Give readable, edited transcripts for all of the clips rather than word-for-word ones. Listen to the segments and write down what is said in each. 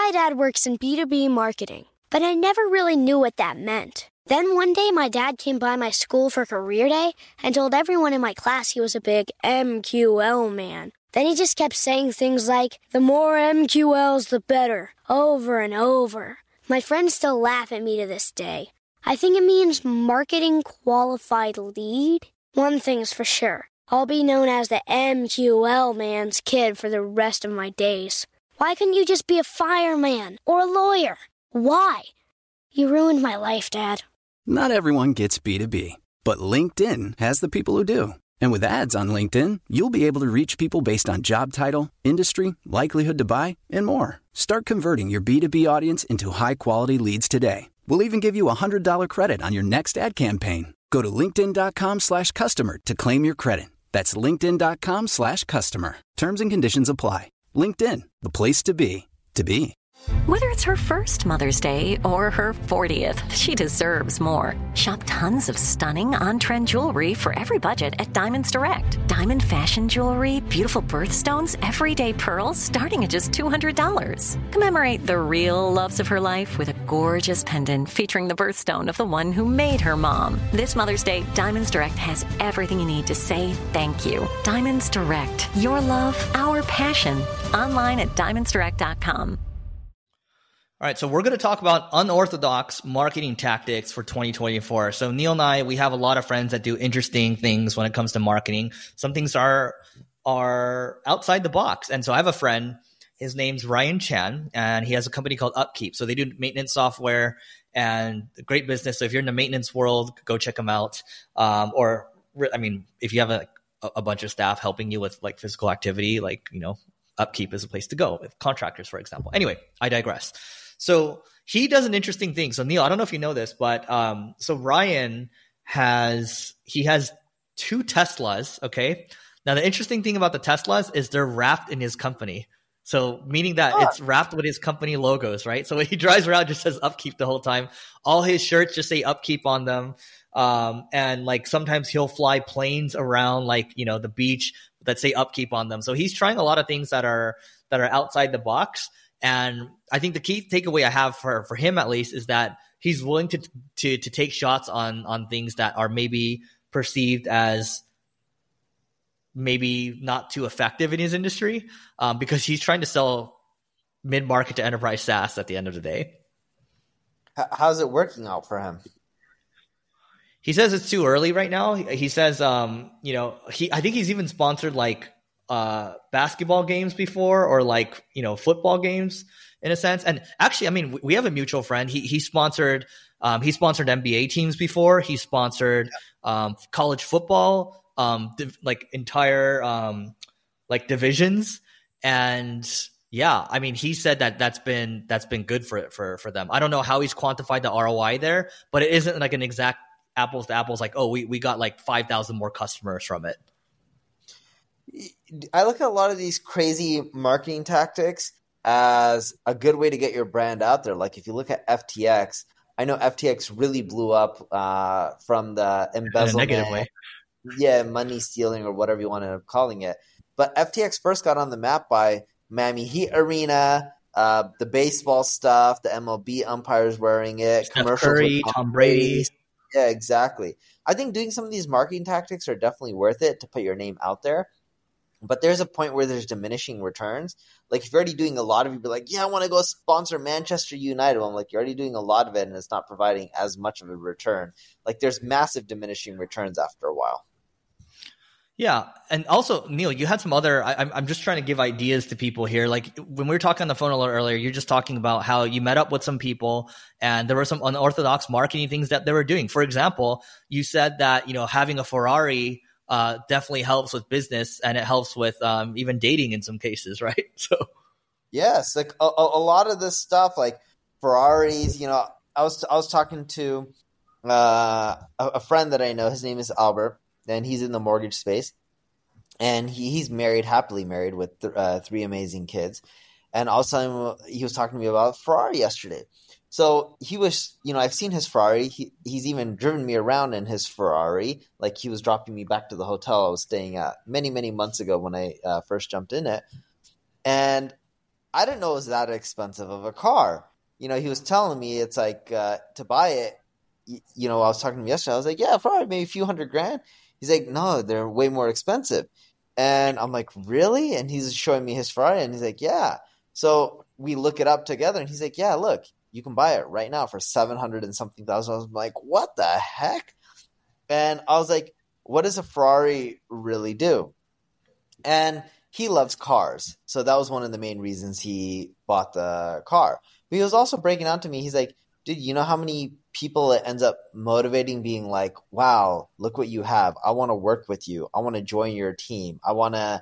My dad works in B2B marketing, but I never really knew what that meant. Then one day my dad came by my school for career day and told everyone in my class he was a big MQL man. Then he just kept saying things like, the more MQLs, the better, over and over. My friends still laugh at me to this day. I think it means marketing qualified lead. One thing's for sure. I'll be known as the MQL man's kid for the rest of my days. Why couldn't you just be a fireman or a lawyer? Why? You ruined my life, Dad. Not everyone gets B2B, but LinkedIn has the people who do. And with ads on LinkedIn, you'll be able to reach people based on job title, industry, likelihood to buy, and more. Start converting your B2B audience into high-quality leads today. We'll even give you a $100 credit on your next ad campaign. Go to linkedin.com/customer to claim your credit. That's linkedin.com/customer. Terms and conditions apply. LinkedIn, the place to be, to be. Whether it's her first Mother's Day or her 40th, she deserves more. Shop tons of stunning on-trend jewelry for every budget at Diamonds Direct. Diamond fashion jewelry, beautiful birthstones, everyday pearls starting at just $200. Commemorate the real loves of her life with a gorgeous pendant featuring the birthstone of the one who made her mom. This Mother's Day, Diamonds Direct has everything you need to say thank you. Diamonds Direct. Your love, our passion. Online at diamondsdirect.com. All right, so we're going to talk about unorthodox marketing tactics for 2024. So Neil and I, we have a lot of friends that do interesting things when it comes to marketing. Some things are outside the box. And so I have a friend, his name's Ryan Chan, and he has a company called Upkeep. So they do maintenance software and great business. So if you're in the maintenance world, go check them out. If you have a bunch of staff helping you with like physical activity, Upkeep is a place to go with contractors, for example. Anyway, I digress. So he does an interesting thing. So Neil, I don't know if you know this, but so Ryan has 2 Teslas. Okay. Now the interesting thing about the Teslas is they're wrapped in his company. So meaning that it's wrapped with his company logos, right? So when he drives around, it just says Upkeep the whole time. All his shirts just say Upkeep on them. And like sometimes he'll fly planes around the beach that say Upkeep on them. So he's trying a lot of things that are outside the box. And I think the key takeaway I have for him at least is that he's willing to take shots on things that are maybe perceived as maybe not too effective in his industry, because he's trying to sell mid-market to enterprise SaaS at the end of the day. How's it working out for him? He says it's too early right now. He says, I think he's even sponsored basketball games before, or football games in a sense. And actually, we have a mutual friend. He sponsored NBA teams before. He sponsored college football, entire divisions. And yeah, he said that's been good for them. I don't know how he's quantified the ROI there, but it isn't like an exact apples to apples, we got 5,000 more customers from it. I look at a lot of these crazy marketing tactics as a good way to get your brand out there. Like if you look at FTX, I know FTX really blew up from the embezzlement, in a negative way. Yeah, money stealing or whatever you want to end up calling it. But FTX first got on the map by Miami Heat Arena, the baseball stuff, the MLB umpires wearing it, Steph commercials Curry, with Tom Brady. Yeah, exactly. I think doing some of these marketing tactics are definitely worth it to put your name out there. But there's a point where there's diminishing returns. Like if you're already doing a lot of it, you'd be like, yeah, I want to go sponsor Manchester United. I'm like, you're already doing a lot of it and it's not providing as much of a return. Like there's massive diminishing returns after a while. Yeah. And also, Neil, you had some other, I'm just trying to give ideas to people here. Like when we were talking on the phone a little earlier, you're just talking about how you met up with some people and there were some unorthodox marketing things that they were doing. For example, you said that, having a Ferrari definitely helps with business and it helps with even dating in some cases, right? So yes, like a lot of this stuff, like Ferraris, I was talking to a friend that I know. His name is Albert. And he's in the mortgage space, and he's happily married with 3 amazing kids. And also he was talking to me about Ferrari yesterday. So he was, I've seen his Ferrari. He's even driven me around in his Ferrari. Like he was dropping me back to the hotel I was staying at many, many months ago when I first jumped in it. And I didn't know it was that expensive of a car. He was telling me it's like to buy it. I was talking to him yesterday. I was like, yeah, probably maybe a few $100,000. He's like, no, they're way more expensive. And I'm like, really? And he's showing me his Ferrari, and he's like, yeah. So we look it up together, and he's like, yeah, look, you can buy it right now for $700 and something thousand. I was like, what the heck? And I was like, what does a Ferrari really do? And he loves cars. So that was one of the main reasons he bought the car. But he was also breaking out to me. He's like, dude, you know how many people it ends up motivating, being like, wow, look what you have. I want to work with you. I want to join your team. I want to,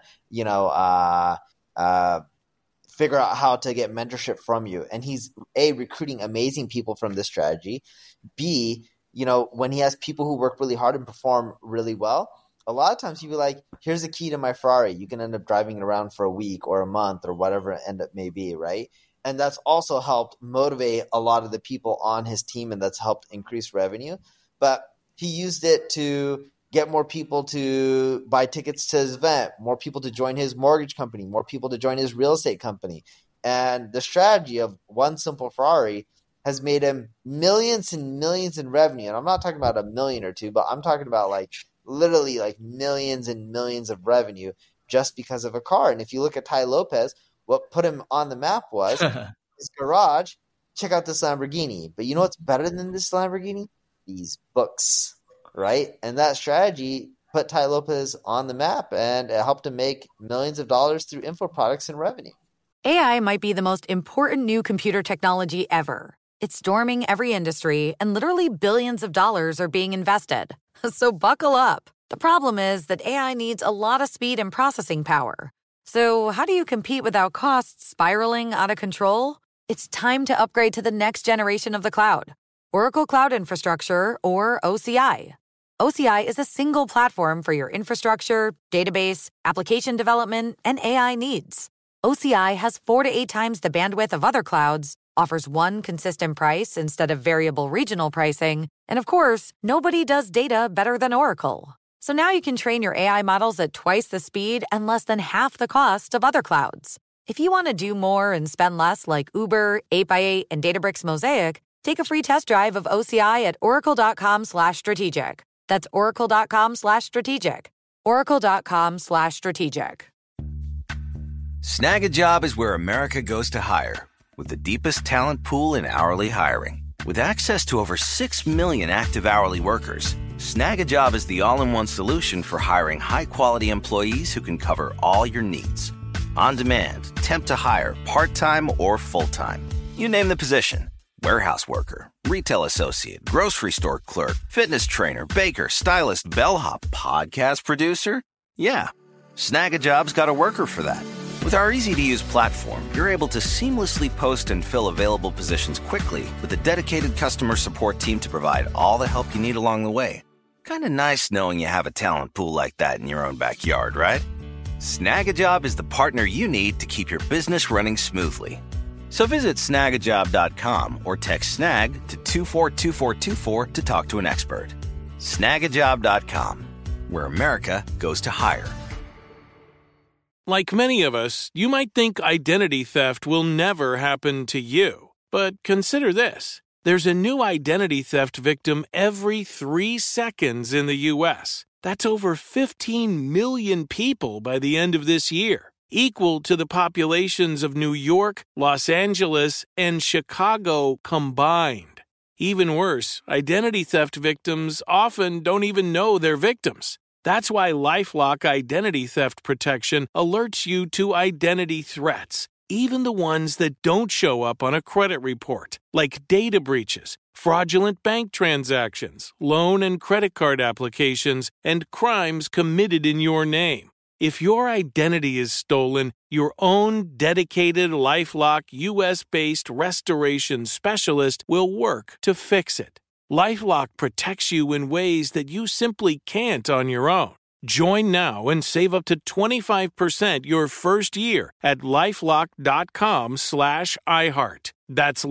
figure out how to get mentorship from you. And he's recruiting amazing people from this strategy. B, when he has people who work really hard and perform really well, a lot of times he'd be like, here's the key to my Ferrari. You can end up driving it around for a week or a month or whatever it end up may be, right? And that's also helped motivate a lot of the people on his team, and that's helped increase revenue. But he used it to get more people to buy tickets to his event, more people to join his mortgage company, more people to join his real estate company. And the strategy of One Simple Ferrari has made him millions and millions in revenue. And I'm not talking about $1 million or $2 million, but I'm talking about literally millions and millions of revenue just because of a car. And if you look at Tai Lopez, what put him on the map was his garage. Check out this Lamborghini. But you know what's better than this Lamborghini? These books, right? And that strategy put Tai Lopez on the map, and it helped him make millions of dollars through info products and revenue. AI might be the most important new computer technology ever. It's storming every industry, and literally billions of dollars are being invested. So buckle up. The problem is that AI needs a lot of speed and processing power. So how do you compete without costs spiraling out of control? It's time to upgrade to the next generation of the cloud. Oracle Cloud Infrastructure, or OCI. OCI is a single platform for your infrastructure, database, application development, and AI needs. OCI has 4 to 8 times the bandwidth of other clouds, offers one consistent price instead of variable regional pricing, and of course, nobody does data better than Oracle. So now you can train your AI models at twice the speed and less than half the cost of other clouds. If you want to do more and spend less like Uber, 8x8, and Databricks Mosaic, take a free test drive of OCI at oracle.com/strategic. That's oracle.com/strategic. oracle.com/strategic. Snag a Job is where America goes to hire, with the deepest talent pool in hourly hiring. With access to over 6 million active hourly workers, Snag a Job is the all-in-one solution for hiring high-quality employees who can cover all your needs. On demand, temp to hire, part-time or full-time. You name the position. Warehouse worker, retail associate, grocery store clerk, fitness trainer, baker, stylist, bellhop, podcast producer. Yeah, Snag a Job's got a worker for that. With our easy-to-use platform, you're able to seamlessly post and fill available positions quickly with a dedicated customer support team to provide all the help you need along the way. Kind of nice knowing you have a talent pool like that in your own backyard, right? Snag a Job is the partner you need to keep your business running smoothly. So visit snagajob.com or text snag to 242424 to talk to an expert. Snagajob.com, where America goes to hire. Like many of us, you might think identity theft will never happen to you. But consider this. There's a new identity theft victim every 3 seconds in the U.S. That's over 15 million people by the end of this year, equal to the populations of New York, Los Angeles, and Chicago combined. Even worse, identity theft victims often don't even know they're victims. That's why LifeLock Identity Theft Protection alerts you to identity threats, even the ones that don't show up on a credit report, like data breaches, fraudulent bank transactions, loan and credit card applications, and crimes committed in your name. If your identity is stolen, your own dedicated LifeLock US-based restoration specialist will work to fix it. LifeLock protects you in ways that you simply can't on your own. Join now and save up to 25% your first year at LifeLock.com/iHeart. That's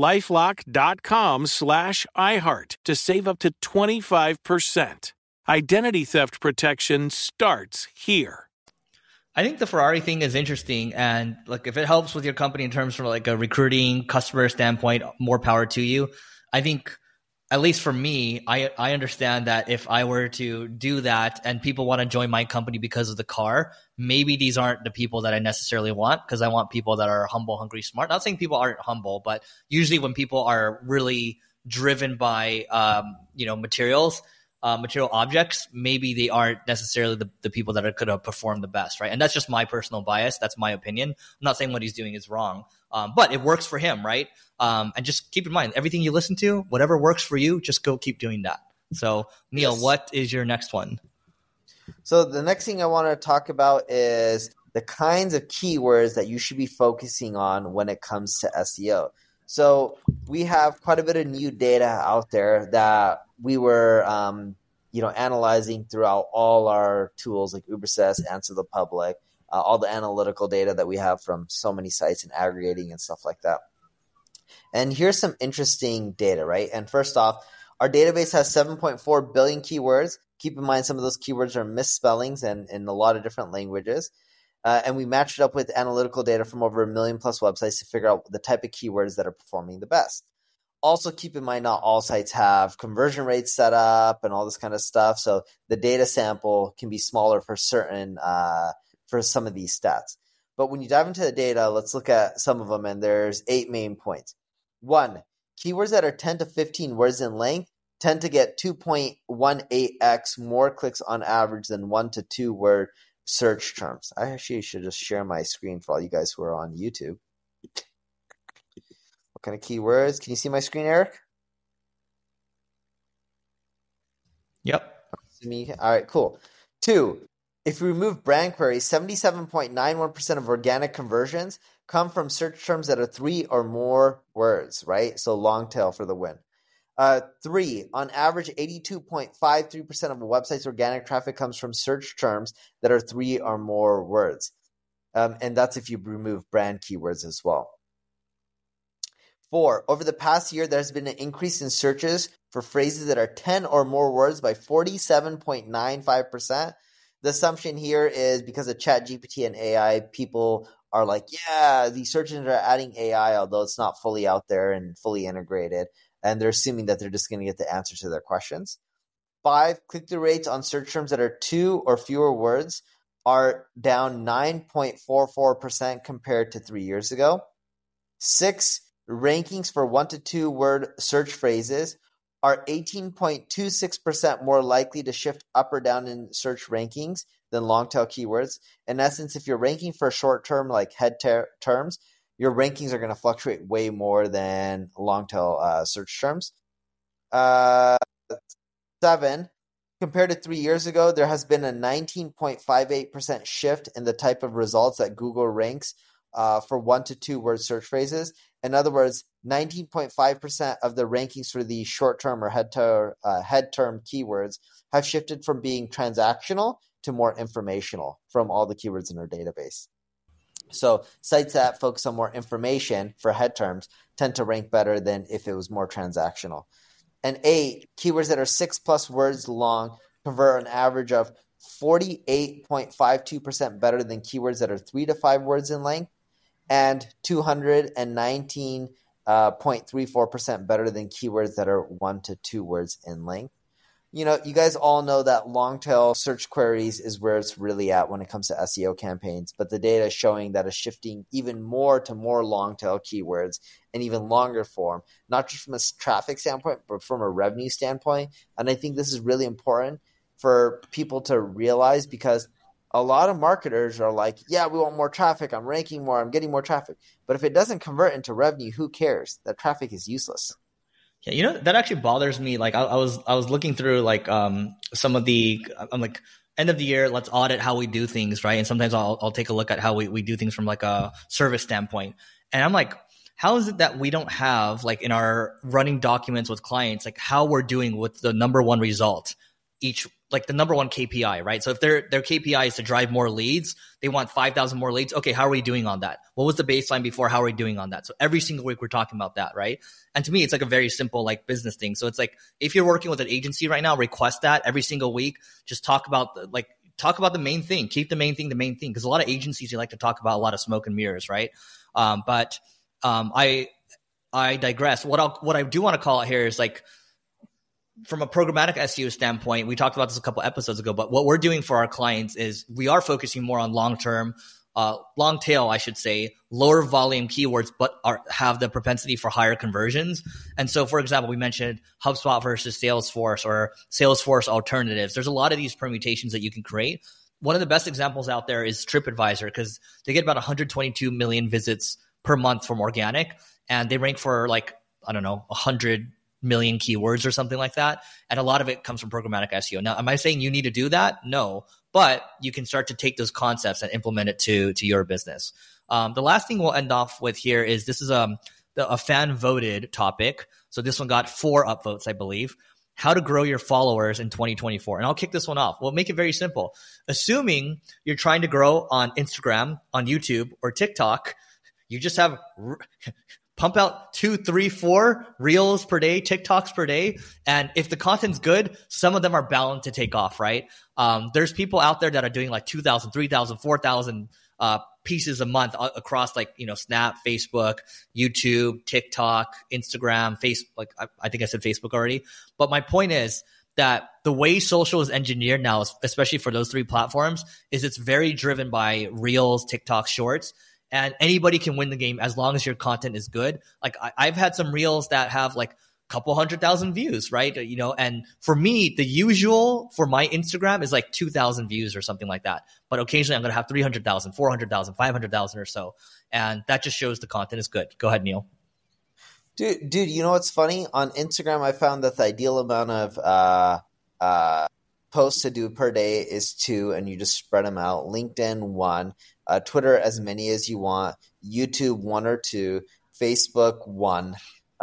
LifeLock.com/iHeart to save up to 25%. Identity theft protection starts here. I think the Ferrari thing is interesting, and like if it helps with your company in terms of like a recruiting customer standpoint, more power to you. I think, at least for me, I understand that if I were to do that and people want to join my company because of the car, maybe these aren't the people that I necessarily want, because I want people that are humble, hungry, smart. Not saying people aren't humble, but usually when people are really driven by material objects, maybe they aren't necessarily the people that are going to perform the best, right? And that's just my personal bias. That's my opinion. I'm not saying what he's doing is wrong, but it works for him, right? And just keep in mind, everything you listen to, whatever works for you, just go keep doing that. So, Neil, What is your next one? So the next thing I want to talk about is the kinds of keywords that you should be focusing on when it comes to SEO. So we have quite a bit of new data out there that we were, analyzing throughout all our tools like Ubersuggest, Answer the Public, all the analytical data that we have from so many sites and aggregating and stuff like that. And here's some interesting data, right? And first off, our database has 7.4 billion keywords. Keep in mind some of those keywords are misspellings and in a lot of different languages. And we matched it up with analytical data from over 1 million plus websites to figure out the type of keywords that are performing the best. Also, keep in mind, not all sites have conversion rates set up and all this kind of stuff. So the data sample can be smaller for for some of these stats. But when you dive into the data, let's look at some of them. And there's 8 main points. 1, keywords that are 10 to 15 words in length tend to get 2.18x more clicks on average than 1 to 2 word search terms. I actually should just share my screen for all you guys who are on YouTube. What kind of keywords? Can you see my screen, Eric? Yep. All right, cool. 2, if we remove brand queries, 77.91% of organic conversions come from search terms that are 3 or more words, right? So long tail for the win. 3, on average, 82.53% of a website's organic traffic comes from search terms that are 3 or more words. And that's if you remove brand keywords as well. 4, over the past year, there's been an increase in searches for phrases that are 10 or more words by 47.95%. The assumption here is because of ChatGPT and AI, people are like, yeah, these search engines are adding AI, although it's not fully out there and fully integrated. And they're assuming that they're just going to get the answer to their questions. 5, click-through rates on search terms that are 2 or fewer words are down 9.44% compared to 3 years ago. 6, rankings for 1 to 2 word search phrases are 18.26% more likely to shift up or down in search rankings than long tail keywords. In essence, if you're ranking for short term like head terms, your rankings are going to fluctuate way more than long tail search terms. 7, compared to 3 years ago, there has been a 19.58% shift in the type of results that Google ranks for 1 to 2 word search phrases. In other words, 19.5% of the rankings for the short-term or head term keywords have shifted from being transactional to more informational from all the keywords in our database. So sites that focus on more information for head terms tend to rank better than if it was more transactional. And 8, keywords that are 6+ words long convert an average of 48.52% better than keywords that are 3 to 5 words in length, and 219.34% better than keywords that are 1 to 2 words in length. You know, you guys all know that long tail search queries is where it's really at when it comes to SEO campaigns, but the data is showing that it's shifting even more to more long tail keywords and even longer form, not just from a traffic standpoint, but from a revenue standpoint. And I think this is really important for people to realize, because a lot of marketers are like, yeah, we want more traffic. I'm ranking more. I'm getting more traffic. But if it doesn't convert into revenue, who cares? That traffic is useless. Yeah, you know, that actually bothers me. Like I was looking through like some of the, I'm like, end of the year, let's audit how we do things, right? And sometimes I'll take a look at how we do things from like a service standpoint. And I'm like, how is it that we don't have like in our running documents with clients, like how we're doing with the number one result each, like the number one KPI, right? So if their KPI is to drive more leads, they want 5,000 more leads. Okay, how are we doing on that? What was the baseline before? How are we doing on that? So every single week we're talking about that, right? And to me, it's like a very simple like business thing. So it's like if you're working with an agency right now, request that every single week. Just talk about like talk about the main thing. Keep the main thing, because a lot of agencies, you like to talk about a lot of smoke and mirrors, right? But I digress. What I do want to call it here is like, from a programmatic SEO standpoint, we talked about this a couple episodes ago, but what we're doing for our clients is we are focusing more on long tail, I should say, lower volume keywords, but have the propensity for higher conversions. And so, for example, we mentioned HubSpot versus Salesforce or Salesforce alternatives. There's a lot of these permutations that you can create. One of the best examples out there is TripAdvisor, because they get about 122 million visits per month from organic, and they rank for 100 million keywords or something like that. And a lot of it comes from programmatic SEO. Now, am I saying you need to do that? No, but you can start to take those concepts and implement it to your business. The last thing we'll end off with here is this is a fan voted topic. So this one got 4 upvotes, I believe. How to grow your followers in 2024. And I'll kick this one off. We'll make it very simple. Assuming you're trying to grow on Instagram, on YouTube, or TikTok, you just have pump out 2, 3, 4 reels per day, TikToks per day. And if the content's good, some of them are bound to take off, right? There's people out there that are doing like 2,000, 3,000, 4,000 pieces a month across Snap, Facebook, YouTube, TikTok, Instagram, Facebook. I think I said Facebook already. But my point is that the way social is engineered now, especially for those 3 platforms, is it's very driven by reels, TikTok, shorts. And anybody can win the game as long as your content is good. Like I've had some reels that have like a couple 100,000 views, right? And for me, the usual for my Instagram is like 2,000 views or something like that. But occasionally I'm going to have 300,000, 400,000, 500,000 or so. And that just shows the content is good. Go ahead, Neil. Dude, you know what's funny? On Instagram, I found that the ideal amount of posts to do per day is 2, and you just spread them out. LinkedIn, 1. Twitter, as many as you want. YouTube, 1 or 2. Facebook, 1.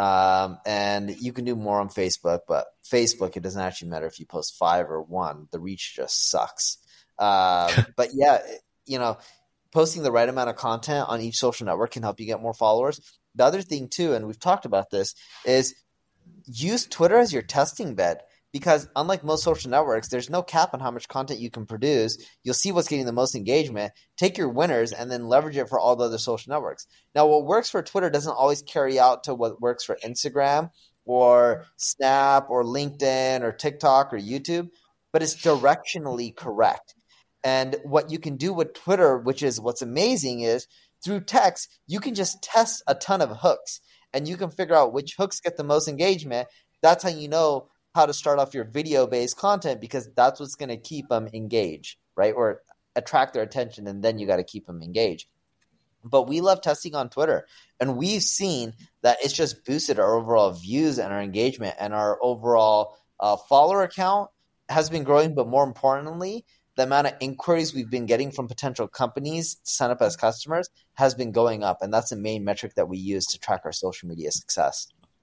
And you can do more on Facebook, but Facebook, it doesn't actually matter if you post 5 or 1. The reach just sucks. But yeah, posting the right amount of content on each social network can help you get more followers. The other thing too, and we've talked about this, is use Twitter as your testing bed. Because unlike most social networks, there's no cap on how much content you can produce. You'll see what's getting the most engagement, take your winners, and then leverage it for all the other social networks. Now, what works for Twitter doesn't always carry out to what works for Instagram or Snap or LinkedIn or TikTok or YouTube, but it's directionally correct. And what you can do with Twitter, which is what's amazing, is through text, you can just test a ton of hooks, and you can figure out which hooks get the most engagement. That's how you know how to start off your video-based content, because that's what's going to keep them engaged, right? Or attract their attention, and then you got to keep them engaged. But we love testing on Twitter, and we've seen that it's just boosted our overall views and our engagement, and our overall follower count has been growing. But more importantly, the amount of inquiries we've been getting from potential companies to sign up as customers has been going up, and that's the main metric that we use to track our social media success.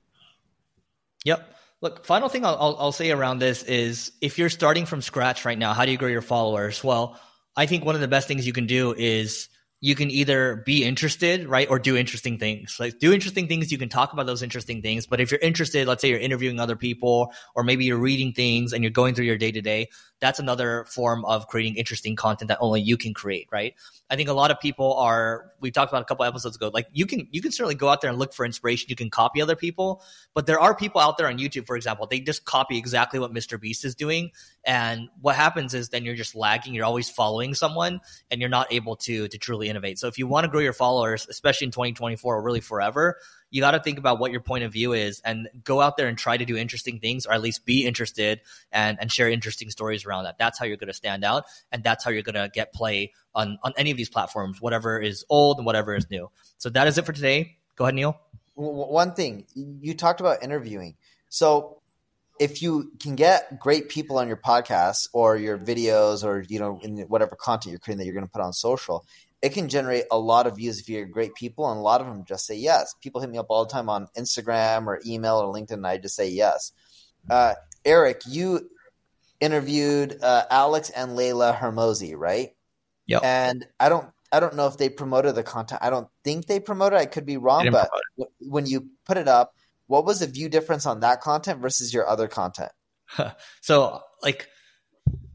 Yep. Look, final thing I'll say around this is, if you're starting from scratch right now, how do you grow your followers? Well, I think one of the best things you can do is you can either be interested, right, or do interesting things. Like, do interesting things, you can talk about those interesting things. But if you're interested, let's say you're interviewing other people, or maybe you're reading things and you're going through your day-to-day, that's another form of creating interesting content that only you can create, right? I think a lot of people we talked about a couple episodes ago, like you can certainly go out there and look for inspiration. You can copy other people, but there are people out there on YouTube, for example, they just copy exactly what Mr. Beast is doing. And what happens is then you're just lagging. You're always following someone, and you're not able to truly innovate. So if you want to grow your followers, especially in 2024 or really forever, you got to think about what your point of view is and go out there and try to do interesting things, or at least be interested and share interesting stories around that. That's how you're going to stand out, and that's how you're going to get play on any of these platforms, whatever is old and whatever is new. So that is it for today. Go ahead, Neil. One thing, you talked about interviewing. So if you can get great people on your podcast or your videos, or in whatever content you're creating that you're going to put on social, it can generate a lot of views if you get great people, and a lot of them just say yes. People hit me up all the time on Instagram or email or LinkedIn, and I just say yes. Eric, you interviewed Alex and Layla Hermosi, right? Yep. And I don't know if they promoted the content. I don't think they promoted it. I could be wrong, but when you put it up, what was the view difference on that content versus your other content? So, like,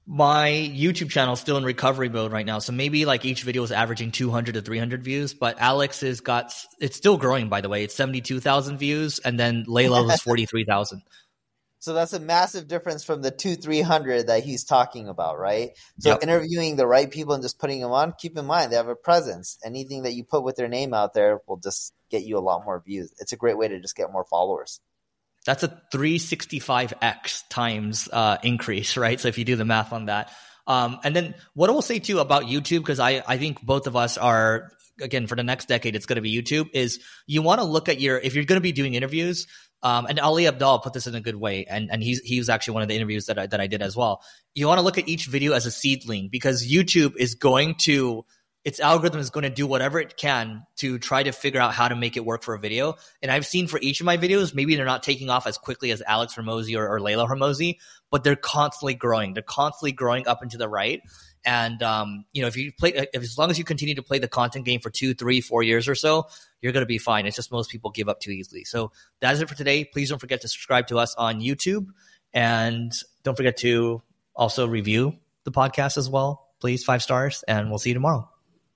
my YouTube channel is still in recovery mode right now. So maybe like each video is averaging 200 to 300 views, but Alex it's still growing, by the way. It's 72,000 views. And then Layla was 43,000. So that's a massive difference from the 200-300 that he's talking about, right? So interviewing the right people and just putting them on, keep in mind, they have a presence. Anything that you put with their name out there will just get you a lot more views. It's a great way to just get more followers. That's a 365x times increase, right? So if you do the math on that. And then what I will say too about YouTube, because I think both of us are, again, for the next decade, it's going to be YouTube, is you want to look at if you're going to be doing interviews, and Ali Abdaal put this in a good way, and he was actually one of the interviews that I did as well. You want to look at each video as a seedling, because YouTube is its algorithm is going to do whatever it can to try to figure out how to make it work for a video. And I've seen for each of my videos, maybe they're not taking off as quickly as Alex Hormozi or Layla Hormozi, but they're constantly growing. They're constantly growing up and to the right. And, as long as you continue to play the content game for 2, 3, 4 years or so, you're going to be fine. It's just most people give up too easily. So that is it for today. Please don't forget to subscribe to us on YouTube, and don't forget to also review the podcast as well. Please, 5 stars, and we'll see you tomorrow.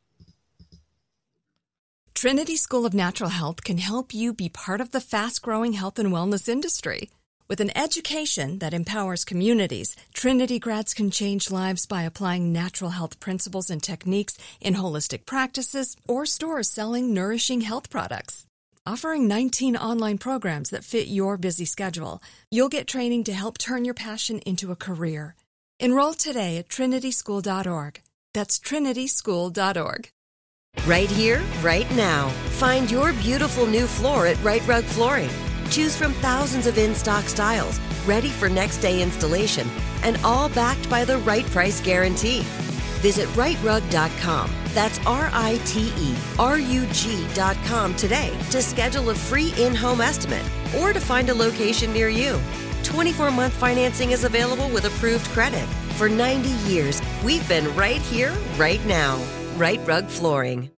Trinity School of Natural Health can help you be part of the fast-growing health and wellness industry. With an education that empowers communities, Trinity grads can change lives by applying natural health principles and techniques in holistic practices or stores selling nourishing health products. Offering 19 online programs that fit your busy schedule, you'll get training to help turn your passion into a career. Enroll today at trinityschool.org. That's trinityschool.org. Right here, right now. Find your beautiful new floor at Right Rug Flooring. Choose from thousands of in-stock styles, ready for next day installation, and all backed by the right price guarantee. Visit rightrug.com. That's RITERUG.com today to schedule a free in-home estimate or to find a location near you. 24-month financing is available with approved credit. For 90 years, we've been right here, right now. Right Rug Flooring.